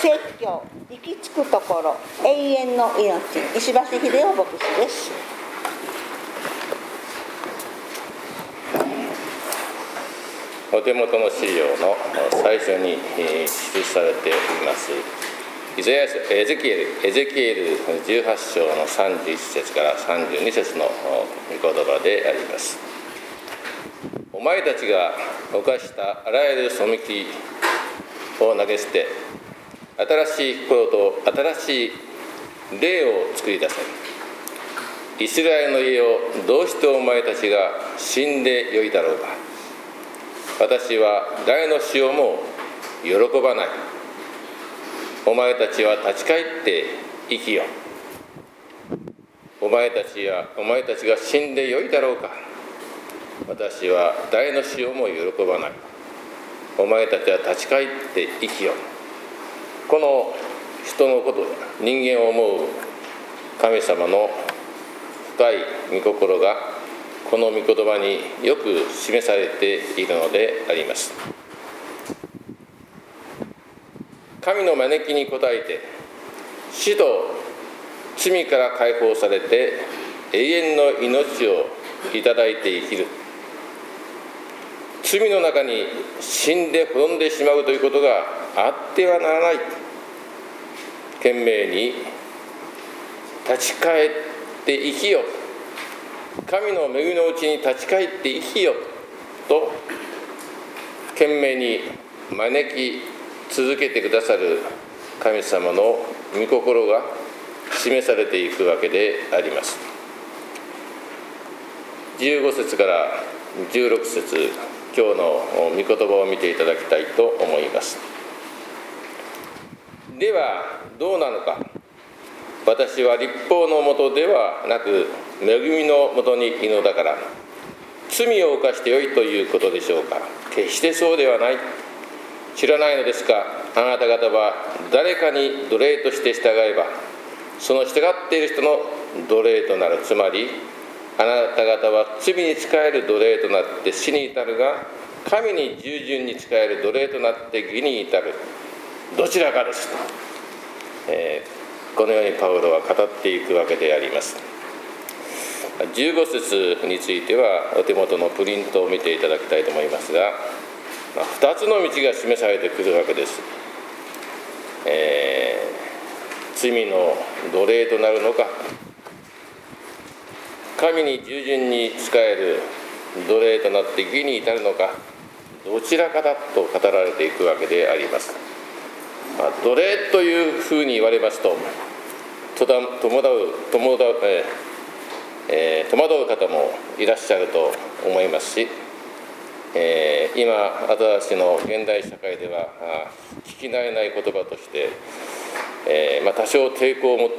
説教行き着くところ永遠の命、石橋秀夫牧師です。 お手元の資料の最初に記されておりますエゼキエル18章の31節から32節の御言葉であります。お前たちが犯したあらゆる背きを投げ捨て、新しい心と新しい霊を作り出せ。イスラエルの家をどうしてお前たちが死んでよいだろうか。私は誰の死をも喜ばない。お前たちは立ち返って生きよ。お前たちが死んでよいだろうか。私は誰の死をも喜ばない。お前たちは立ち返って生きよ。この人のこと、人間を思う神様の深い御心がこの御言葉によく示されているのであります。神の招きに応えて死と罪から解放されて永遠の命をいただいて生きる。罪の中に死んで滅んでしまうということがあってはならない。懸命に立ち返って生きよ。神の恵みのうちに立ち返って生きよと懸命に招き続けてくださる神様の御心が示されていくわけであります。15節から16節、今日の御言葉を見ていただきたいと思います。ではどうなのか。私は律法のもとではなく恵みのもとにいるのだから罪を犯してよいということでしょうか。決してそうではない。知らないのですか。あなた方は誰かに奴隷として従えばその従っている人の奴隷となる。つまりあなた方は罪に仕える奴隷となって死に至るが、神に従順に仕える奴隷となって義に至る。どちらかですと、このようにパウロは語っていくわけであります。15節についてはお手元のプリントを見ていただきたいと思いますが、2つの道が示されてくるわけです。罪の奴隷となるのか、神に従順に仕える奴隷となって義に至るのか、どちらかだと語られていくわけであります。奴隷というふうに言われますと戸惑う方もいらっしゃると思いますし、今私たちの現代社会では聞き慣れない言葉として、多少抵抗を持って、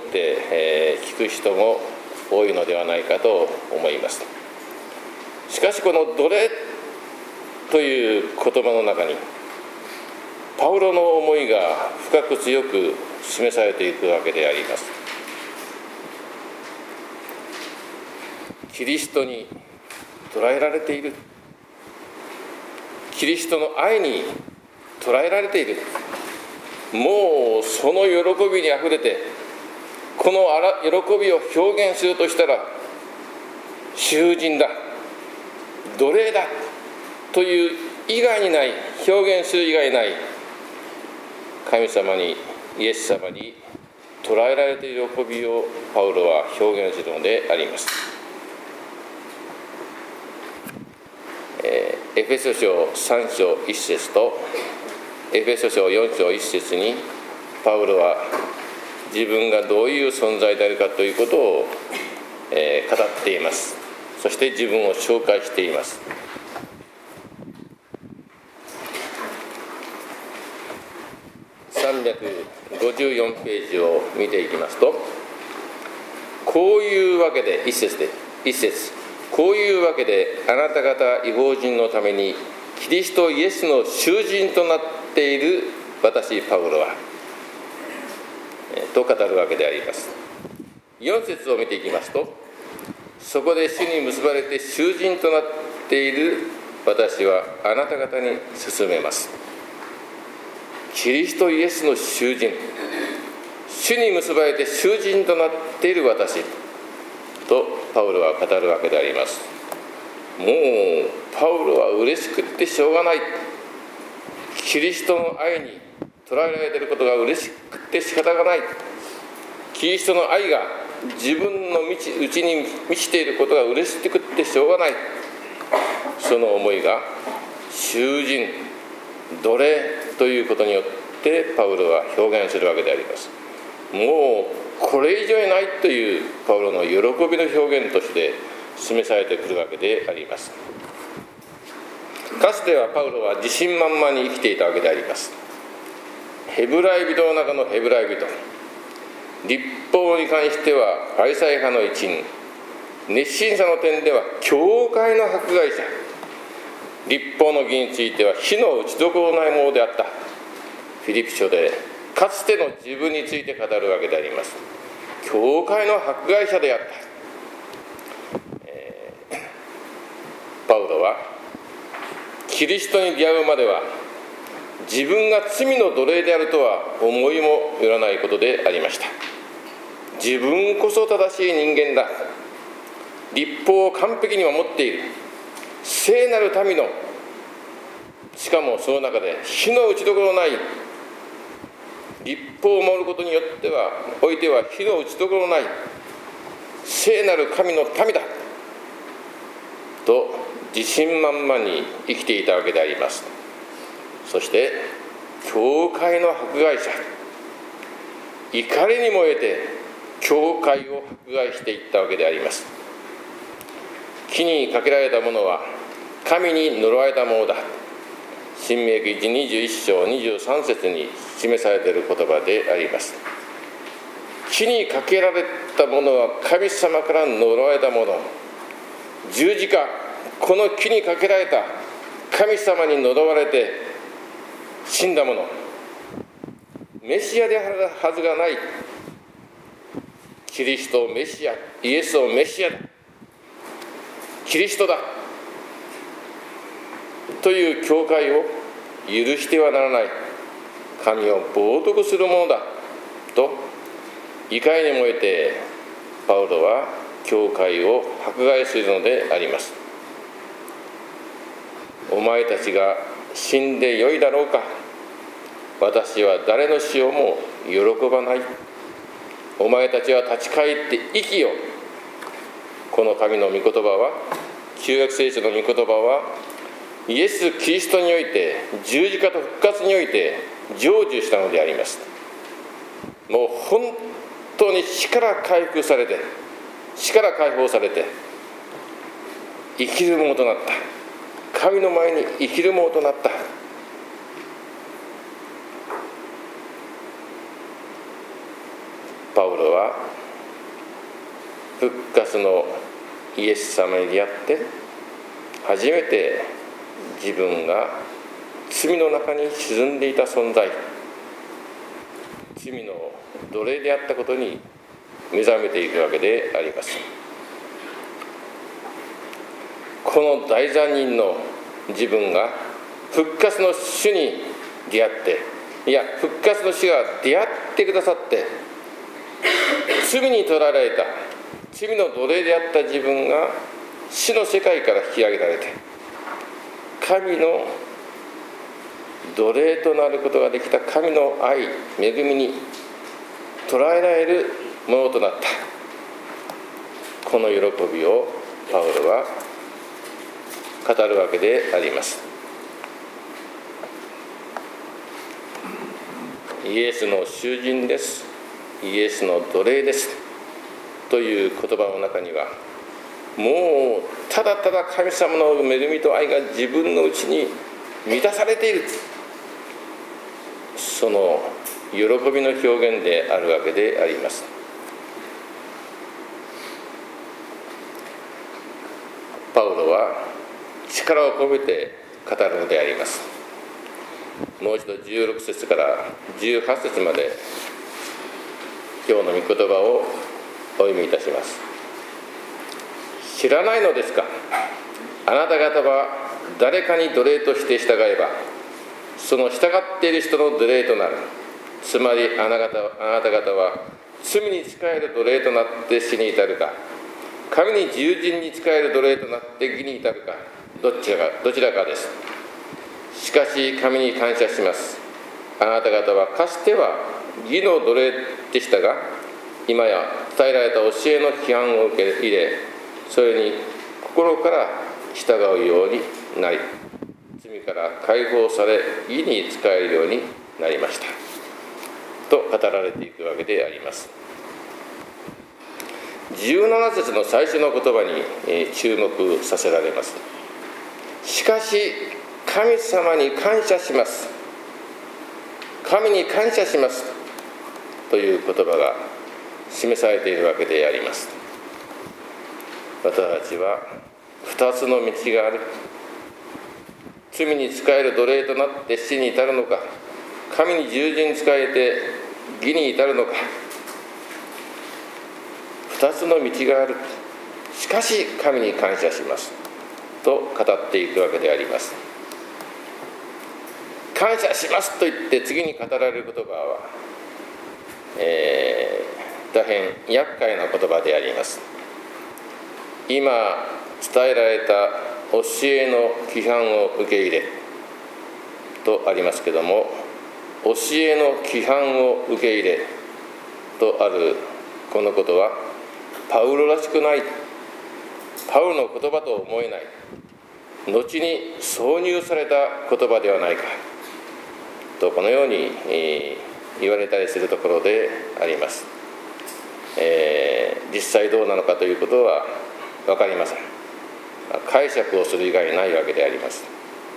聞く人も多いのではないかと思います。しかしこの奴隷という言葉の中にパウロの思いが深く強く示されていくわけであります。キリストに捉えられている。キリストの愛に捉えられている。もうその喜びにあふれて、この喜びを表現するとしたら囚人だ、奴隷だという以外にない、表現する以外にない神様に、イエス様に捉えられている喜びをパウロは表現するのであります。エフェソ書3章1節とエフェソ書4章1節にパウロは自分がどういう存在であるかということを、語っています。そして自分を紹介しています。354ページを見ていきますと、こういうわけで、一節こういうわけであなた方異邦人のためにキリストイエスの囚人となっている私パウロはと語るわけであります。4節を見ていきますと、そこで主に結ばれて囚人となっている私はあなた方に勧めます。 キリストイエスの囚人、主に結ばれて囚人となっている私とパウロは語るわけであります。もうパウロは嬉しくってしょうがない。キリストの愛に捉えられていることが嬉しくって仕方がない。キリストの愛が自分の内に満ちていることが嬉しくってしょうがない。その思いが囚人、奴隷ということによってパウロは表現するわけであります。もうこれ以上にないというパウロの喜びの表現として示されてくるわけであります。かつてはパウロは自信満々に生きていたわけであります。ヘブライ人の中のヘブライ人、律法に関してはパリサイ派の一員、熱心さの点では教会の迫害者、律法の義については火の打ちどころないものであった。フィリピ書でかつての自分について語るわけであります。教会の迫害者であった。パウロはキリストに出会うまでは自分が罪の奴隷であるとは思いもよらないことでありました。自分こそ正しい人間だ、律法を完璧に守っている聖なる民の、しかもその中で火の打ちどころない律法を守ることによってはおいては火の打ちどころない聖なる神の民だと自信満々に生きていたわけであります。そして教会の迫害者、怒りに燃えて教会を迫害していったわけであります。木にかけられたものは神に呪われたものだ。申命記21章23節に示されている言葉であります。木にかけられたものは神様から呪われたもの。十字架、この木にかけられた神様に呪われて死んだもの。メシアであるはずがないキリストをメシア、イエスをメシアだ、キリストだという教会を許してはならない、神を冒涜するものだと怒りに燃えてパウロは教会を迫害するのであります。お前たちが死んでよいだろうか、私は誰の死をも喜ばない。お前たちは立ち返って生きよ。この神の御言葉は、旧約聖書の御言葉はイエス・キリストにおいて、十字架と復活において成就したのであります。もう本当に死から回復されて、死から解放されて生きるものとなった、神の前に生きるものとなった。パウロは復活のイエス様に出会って初めて自分が罪の中に沈んでいた存在、罪の奴隷であったことに目覚めていくわけであります。この大罪人の自分が復活の主に出会って、いや復活の主が出会ってくださって、罪に捕らえられた罪の奴隷であった自分が死の世界から引き上げられて、神の奴隷となることができた神の愛、恵みに捉えられるものとなった。この喜びをパウロは語るわけであります。イエスの囚人です、イエスの奴隷ですという言葉の中には、もうただただ神様の恵みと愛が自分のうちに満たされている、その喜びの表現であるわけであります。パウロは力を込めて語るのであります。もう一度16節から18節まで今日の御言葉をお読みいたします。知らないのですか、あなた方は誰かに奴隷として従えばその従っている人の奴隷となる。つまりあなた方は罪に仕える奴隷となって死に至るか、神に従順に仕える奴隷となって義に至るか、どちらかです。しかし神に感謝します。あなた方はかつては義の奴隷でしたが、今や伝えられた教えの規範を受け入れ、それに心から従うようになり、罪から解放され義に仕えるようになりましたと語られていくわけであります。17節の最初の言葉に注目させられます。しかし神様に感謝します、神に感謝しますという言葉が示されているわけであります。私たちは2つの道がある。罪に仕える奴隷となって死に至るのか、神に従順に仕えて義に至るのか、2つの道がある。しかし神に感謝しますと語っていくわけであります。感謝しますと言って次に語られる言葉は、大変厄介な言葉であります。今伝えられた教えの規範を受け入れとありますけれども、教えの規範を受け入れとあるこのことはパウロらしくない、パウロの言葉と思えない、後に挿入された言葉ではないかとこのように言われたりするところであります。実際どうなのかということは分かりません。解釈をする以外ないわけであります。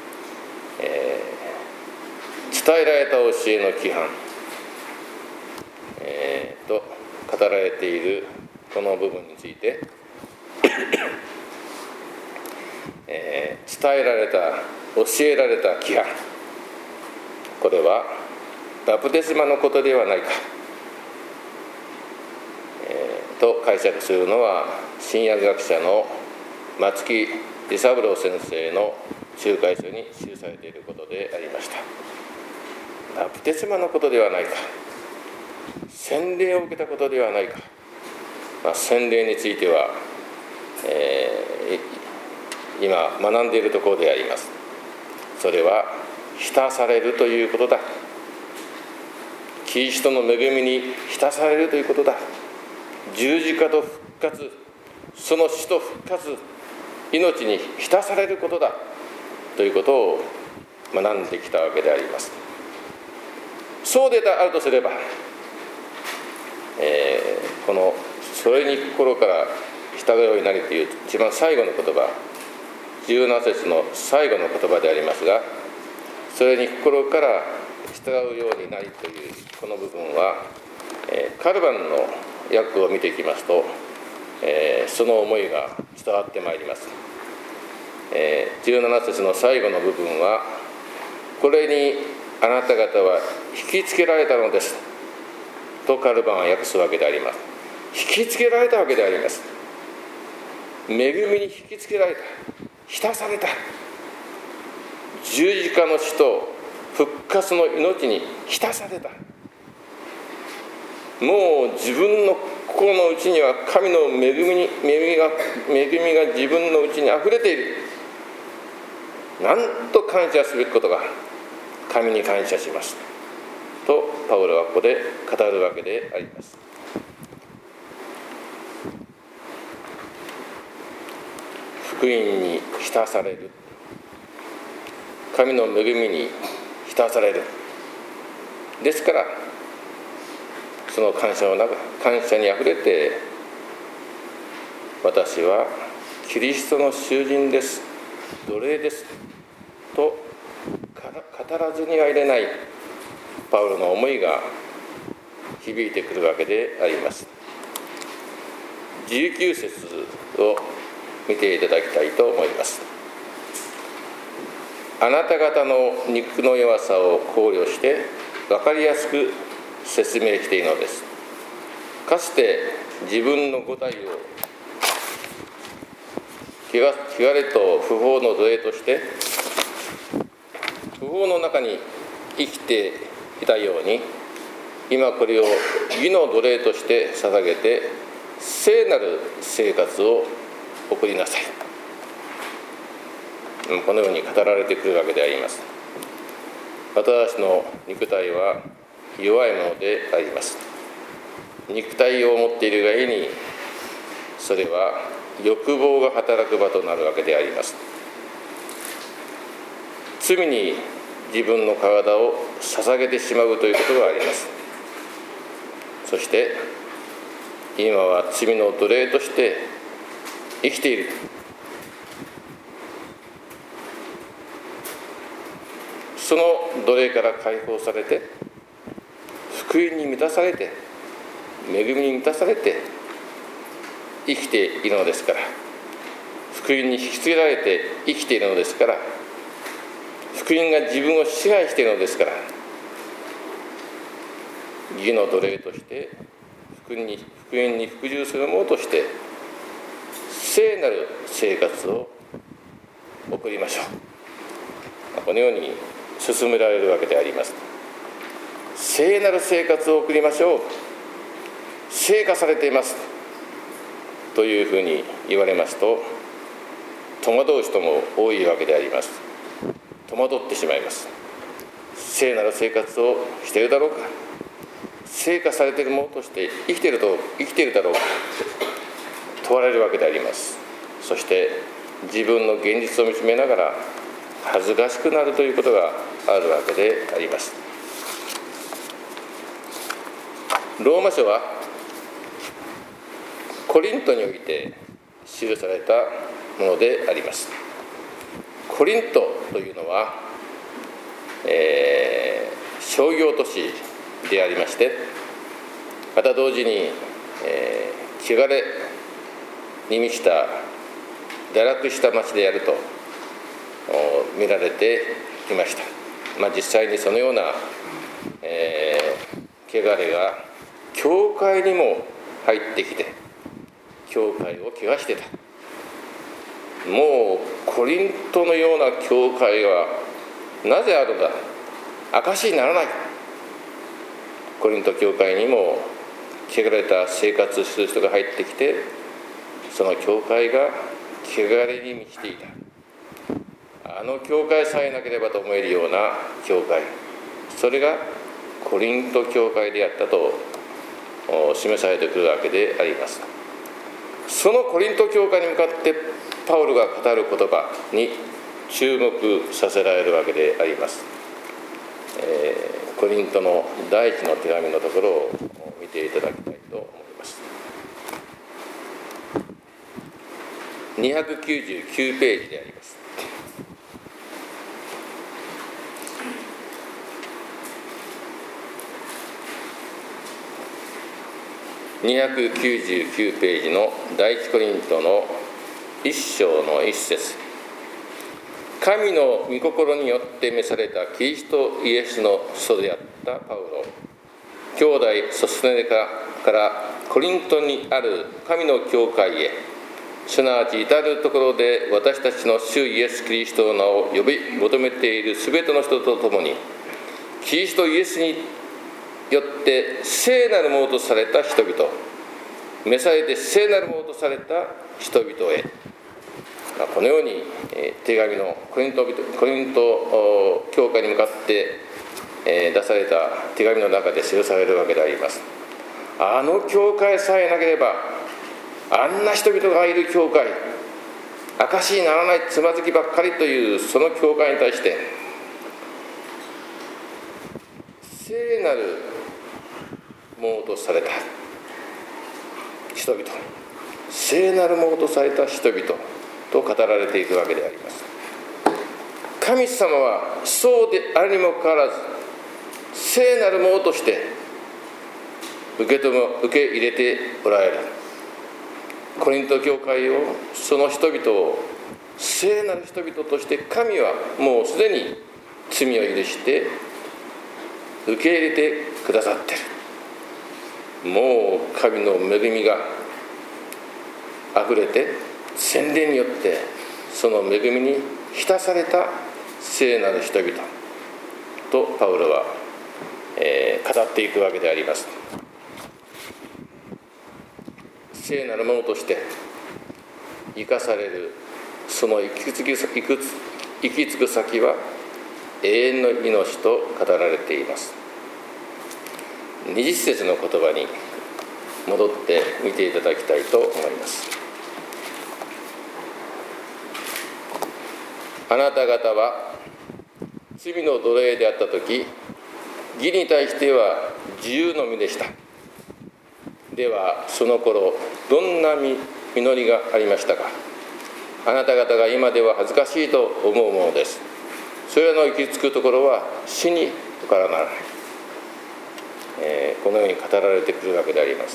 伝えられた教えの規範、と語られているこの部分について伝えられた、教えられた規範、これはバプテスマのことではないか、と解釈するのは新約学者の松木利三郎先生の仲介書に記されていることでありました。バプテスマのことではないか、洗礼を受けたことではないか、洗礼については、今学んでいるところであります。それは浸されるということだ。キリストの恵みに浸されるということだ。十字架と復活、その死と復活、命に浸されることだということを学んできたわけであります。そうであるとすれば、このそれに心から従うようになりという一番最後の言葉、17節の最後の言葉でありますが、それに心から従うようになりというこの部分は、カルバンの訳を見ていきますと、その思いが伝わってまいります。17節の最後の部分は、これにあなた方は引きつけられたのですとカルバンは訳すわけであります。引きつけられたわけであります。恵みに引きつけられた、浸された、十字架の死と復活の命に浸された。もう自分の心の内には神の恵みが自分の内にあふれている。なんと感謝すべきことが、神に感謝しますとパウロはここで語るわけであります。福音に浸される、神の恵みに浸される。ですからその感謝にあふれて、私はキリストの囚人です、奴隷ですと語らずにはいれないパウロの思いが響いてくるわけであります。19節を見ていただきたいと思います。あなた方の肉の弱さを考慮して分かりやすく説明しているのです。かつて自分の五体を汚れと不法の奴隷として、不法の中に生きていたように、今これを義の奴隷として捧げて聖なる生活を送りなさい。このように語られてくるわけであります。私の肉体は弱いものであります。肉体を持っているがゆえに、それは欲望が働く場となるわけであります。罪に自分の体を捧げてしまうということがあります。そして今は罪の奴隷として生きている。その奴隷から解放されて、福音に満たされて、恵みに満たされて生きているのですから、福音に引き継げられて生きているのですから、福音が自分を支配しているのですから、義の奴隷として福音に服従する者として聖なる生活を送りましょう。このように進められるわけであります。聖なる生活を送りましょう。聖化されていますというふうに言われますと、戸惑う人も多いわけであります。戸惑ってしまいます。聖なる生活をしているだろうか、聖化されている者として生きているだろうか問われるわけであります。そして自分の現実を見つめながら恥ずかしくなるということがあるわけであります。ローマ書はコリントにおいて記されたものであります。コリントというのは、商業都市でありまして、また同時に、汚れに満ちた堕落した町であると見られていました。実際にそのような、汚れが教会にも入ってきて、教会を汚してた。もうコリントのような教会はなぜあるんだ、証にならない。コリント教会にも汚れた生活する人が入ってきて、その教会が汚れに満ちていた。あの教会さえなければと思えるような教会、それがコリント教会であったと示されてくるわけであります。そのコリント教会に向かってパウロが語る言葉に注目させられるわけであります。コリントの第一の手紙のところを見ていただきたいと思います。299ページであります。299ページの第一コリントの1章の1節。神の御心によって召されたキリストイエスの祖であったパウロ、兄弟ソスネからコリントにある神の教会へ、すなわち至るところで私たちの主イエス・キリストの名を呼び求めているすべての人と共に、キリストイエスによって聖なるものとされた人々、召されて聖なるものとされた人々へ、このように手紙のコリント教会に向かって出された手紙の中で記されるわけであります。あの教会さえなければ、あんな人々がいる教会、証にならないつまずきばっかりというその教会に対して、聖なるものとされた人々、聖なるものとされた人々と語られていくわけであります。神様はそうであるにもかかわらず、聖なるものとして受け入れておられる。コリント教会を、その人々を聖なる人々として神はもうすでに罪を許して受け入れてくださっている。もう神の恵みがあふれて、洗礼によってその恵みに浸された聖なる人々、 とパウロは、語っていくわけであります。聖なるものとして生かされるその行き着く先は永遠の命と語られています。20節の言葉に戻って見ていただきたいと思います。あなた方は罪の奴隷であったとき、義に対しては自由の身でした。ではその頃どんな実りがありましたか。あなた方が今では恥ずかしいと思うものです。それらの行き着くところは死に他ならない、このように語られてくるわけであります。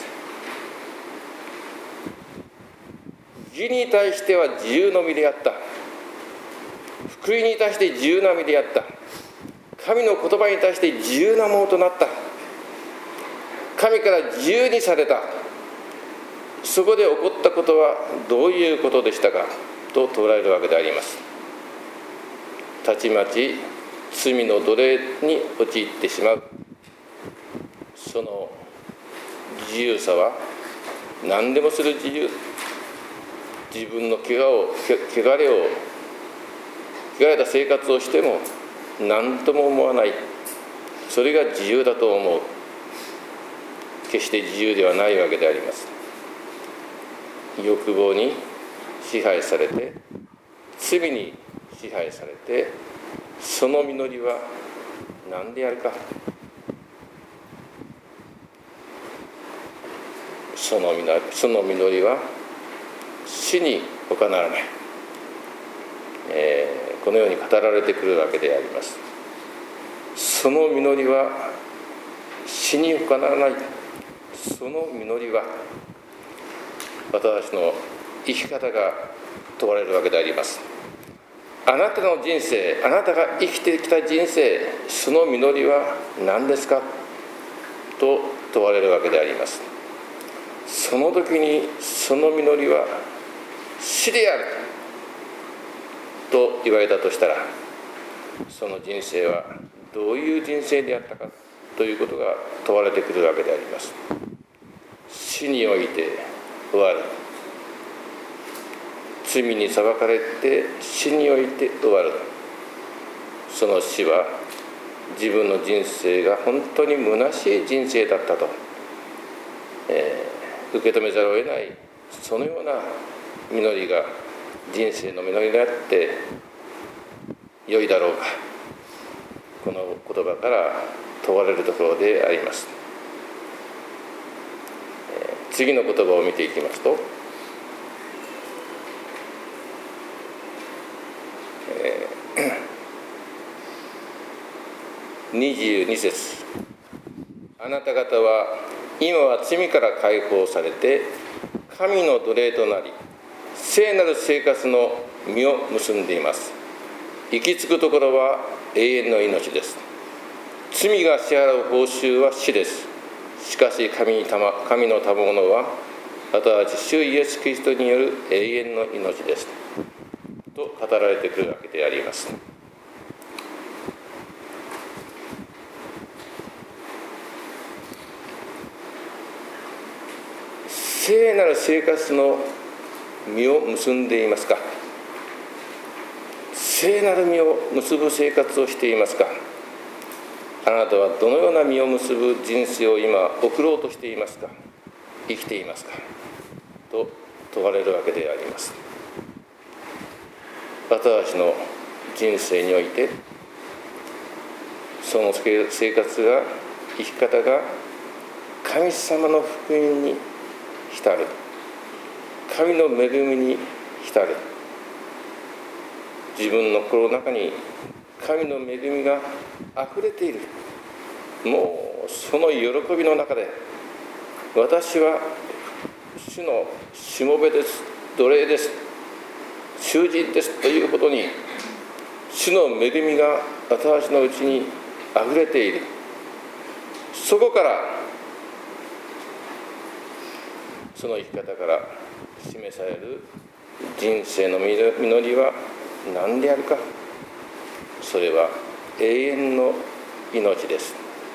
義に対しては自由の身であった。福音に対して自由な身であった。神の言葉に対して自由なものとなった。神から自由にされた。そこで起こったことはどういうことでしたかと問われるわけであります。たちまち罪の奴隷に陥ってしまう。その自由さは何でもする自由。自分の汚れた生活をしても何とも思わない。それが自由だと思う。決して自由ではないわけであります。欲望に支配されて、罪に支配されて、その実りは何であるか。その実りは死に他ならない、このように語られてくるわけであります。その実りは死に他ならない。その実りは私の生き方が問われるわけであります。あなたの人生、あなたが生きてきた人生、その実りは何ですかと問われるわけであります。その時にその実りは死であると言われたとしたら、その人生はどういう人生であったかということが問われてくるわけであります。死において終わる。罪に裁かれて死において終わる。その死は自分の人生が本当に虚しい人生だったと、受け止めざるを得ない、そのような実りが人生の実りであって良いだろうか。この言葉から問われるところであります。次の言葉を見ていきますと、22節、あなた方は今は罪から解放されて神の奴隷となり、聖なる生活の実を結んでいます。行き着くところは永遠の命です。罪が支払う報酬は死です。しかし神の賜物はまた主イエス・キリストによる永遠の命ですと語られてくるわけであります。聖なる生活の実を結んでいますか。聖なる実を結ぶ生活をしていますか。あなたはどのような実を結ぶ人生を今送ろうとしていますか。生きていますかと問われるわけであります。私の人生においてその生活が、生き方が神様の福音に浸る、神の恵みに浸る、自分の心の中に神の恵みがあふれている、もうその喜びの中で、私は主のしもべです、奴隷です、囚人ですということに、主の恵みが私のうちにあふれている。そこからその生き方から示される人生の実りは何であるか。それは永遠の命です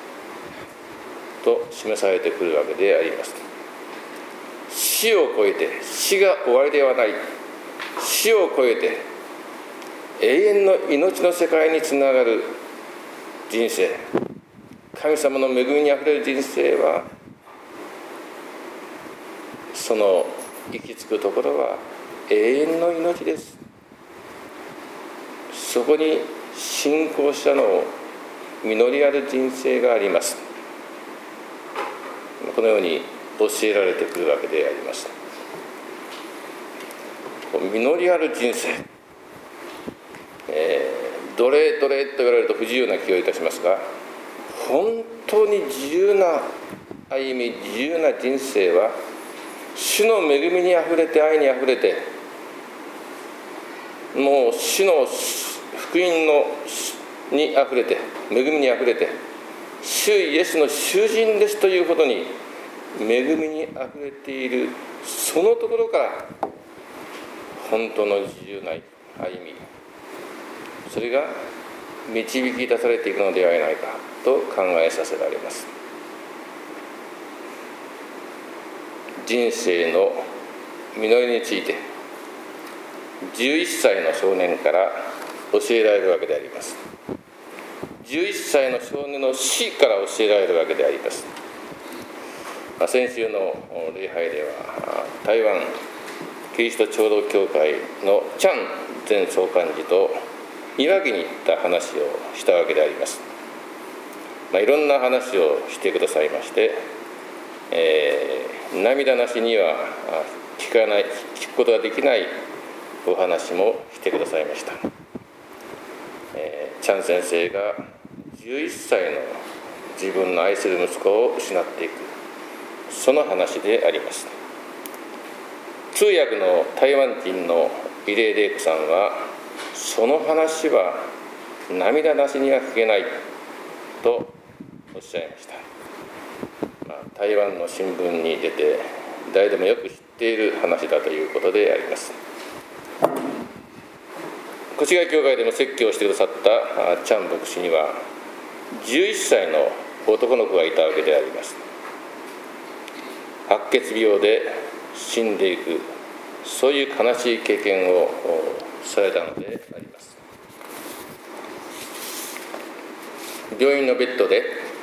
と示されてくるわけであります。死を超えて、死が終わりではない、死を超えて永遠の命の世界につながる人生、神様の恵みにあふれる人生は、その行き着くところは永遠の命です。そこに信仰者の実りある人生があります。このように教えられてくるわけであります。実りある人生、どれどれと言われると不自由な気がいたしますが、本当に自由な歩み、自由な人生は、主の恵みにあふれて、愛にあふれて、もう主の福音にあふれて、恵みにあふれて、主イエスの囚人ですというほどに恵みにあふれている、そのところから本当の自由な歩み、それが導き出されていくのではないかと考えさせられます。人生の実りについて11歳の少年から教えられるわけであります。11歳の少年の死から教えられるわけであります。先週の礼拝では、台湾キリスト長老教会のチャン前総幹事と岩木に行った話をしたわけであります。いろんな話をしてくださいまして、涙なしには聞くことができないお話もしてくださいました。チャン先生が11歳の自分の愛する息子を失っていく、その話であります。通訳の台湾人のイレイ・レイクさんは、その話は涙なしには聞けないとおっしゃいました。台湾の新聞に出て誰でもよく知っている話だということであります。越谷教会でも説教をしてくださったチャン牧師には11歳の男の子がいたわけであります。白血病で死んでいく、そういう悲しい経験をされたのであります。病院のベッドで、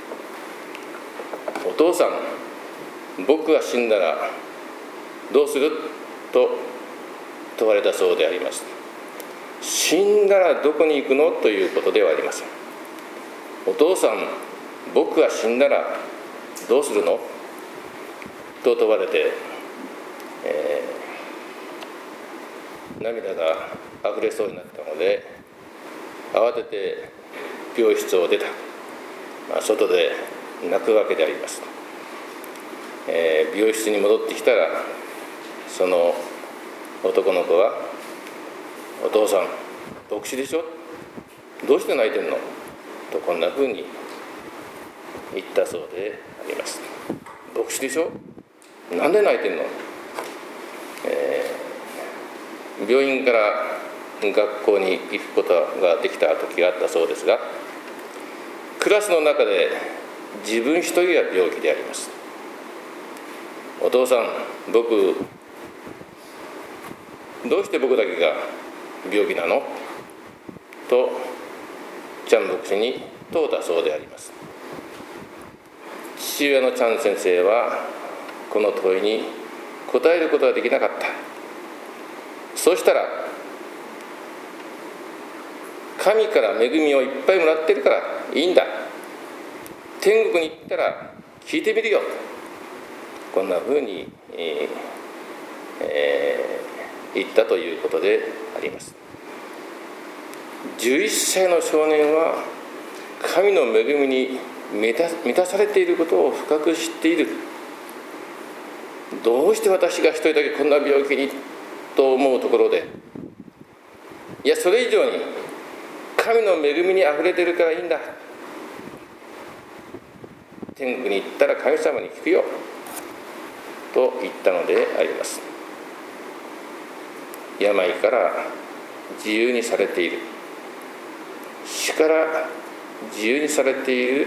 お父さん、僕が死んだらどうすると問われたそうであります。死んだらどこに行くのということではありません。お父さん、僕が死んだらどうするのと問われて、涙があふれそうになったので、慌てて病室を出た。外で泣くわけであります。病室に戻ってきたら、その男の子は、お父さん、牧師でしょ、どうして泣いてんのと、こんなふうに言ったそうであります。牧師でしょ、なんで泣いてんの。病院から学校に行くことができた時があったそうですが、クラスの中で自分一人が病気であります。お父さん、僕、どうして僕だけが病気なのとチャン牧師に問うたそうであります。父親のチャン先生はこの問いに答えることができなかった。そうしたら、神から恵みをいっぱいもらってるからいいんだ、天国に行ったら聞いてみるよ、こんなふうに、言ったということであります。11歳の少年は神の恵みに満たされていることを深く知っている。どうして私が一人だけこんな病気にと思うところで、いや、それ以上に神の恵みにあふれているからいいんだ、天国に行ったら神様に聞くよと言ったのであります。病から自由にされている、死から自由にされている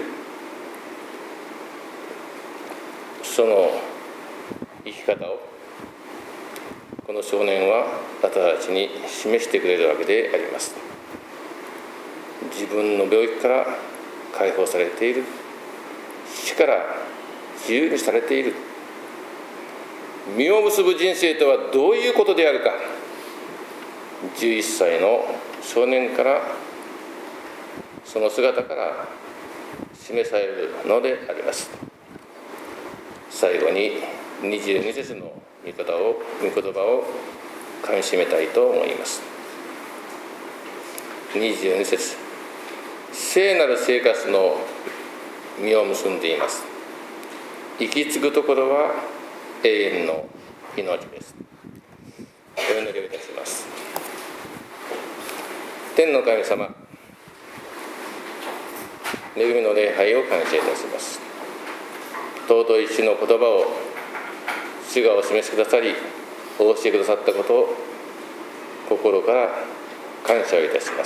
その生き方をこの少年は私たちに示してくれるわけであります。自分の病気から解放されている、死から自由にされている、実を結ぶ人生とはどういうことであるか、11歳の少年からその姿から示されるのであります。最後に22節の御言葉をかみしめたいと思います。22節、聖なる生活の実を結んでいます。行き継ぐところは永遠の命です。お祈りをいたします。天の神様、恵みの礼拝を感謝いたします。尊い主の言葉を主がお示しくださり、お教えくださったことを心から感謝をいたします。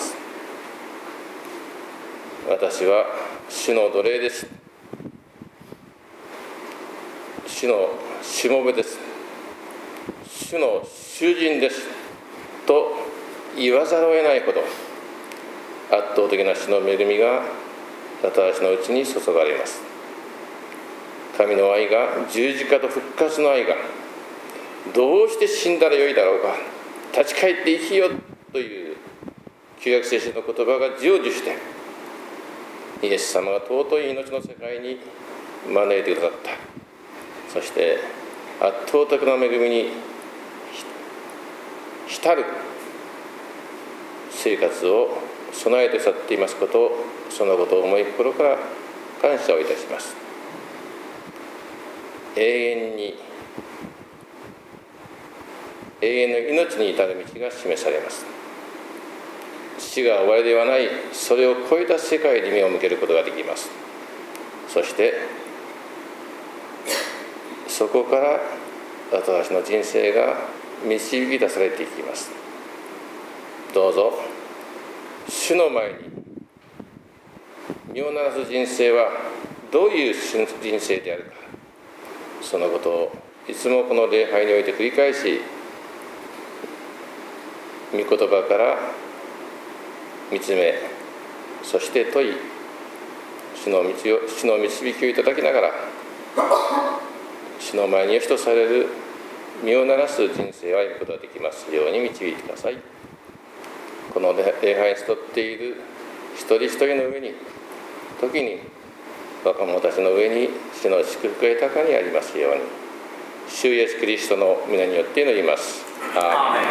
私は主の奴隷です。主のしもべです。主の囚人ですと言わざるを得ないほど圧倒的な主の恵みが私のうちに注がれます。神の愛が、十字架と復活の愛が、どうして死んだらよいだろうか、立ち返って生きよという旧約聖書の言葉が成就して、イエス様が尊い命の世界に招いてくださった。そして圧倒的な恵みに浸る生活を備えて去っていますことを、そのことを思い心から感謝をいたします。永遠の命に至る道が示されます。死が終わりではない、それを超えた世界に目を向けることができます。そしてそこから私の人生が導き出されていきます。どうぞ主の前に身を鳴らす人生はどういう人生であるか、そのことをいつもこの礼拝において繰り返し、御言葉から見つめ、そして問い、主の導きをいただきながら、主の前に良しとされる身を鳴らす人生を歩むことができますように導いてください。この礼拝に集っている一人一人の上に、時に若者たちの上に主の祝福が豊かにありますように、主イエスキリストの皆によって祈ります。アーメン。